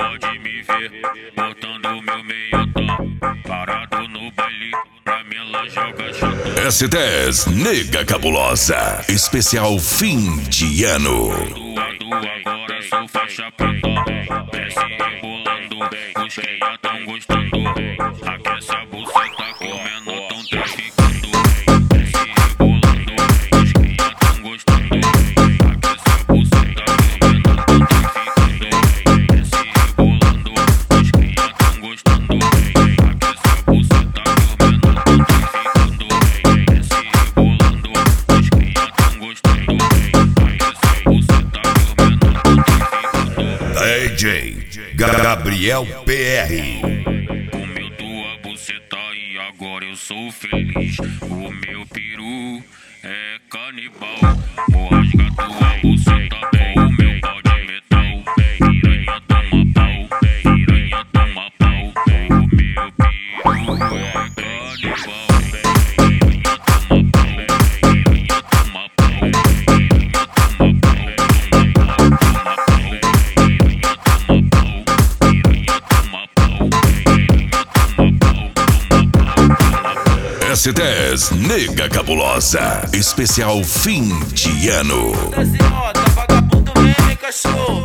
pode me ver botando meu meiotão, parado no baile, pra mim ela joga chutão. S10 Nega Cabulosa, especial fim de ano. Agora sou faixa preta, desce rebolando, os que já tão gostando, aquece a buceta comendo, tão traficando. Desce rebolando, os que já tão gostando, aquece a buceta comendo, tão traficando. Desce rebolando, os que já tão gostando, aquece a buceta comendo, tão traficando. Desce rebolando, os que já tão gostando, aquece a buceta comendo, tão traficando. DJ Gabriel PR. Comeu tua buceta e agora eu sou feliz. O meu peru é canibal. Vou rasgar tua buceta com o meu pau de metal. Piranha toma pau, piranha toma pau. O meu peru é canibal. Piranha toma pau, piranha toma pau. Piranha toma pau, toma pau, toma pau. Piranha toma pau, piranha toma pau. Piranha toma pau, toma pau, toma pau. S10 Nega Cabulosa, especial fim de ano. Desce moda, vagabundo meme, cachorro.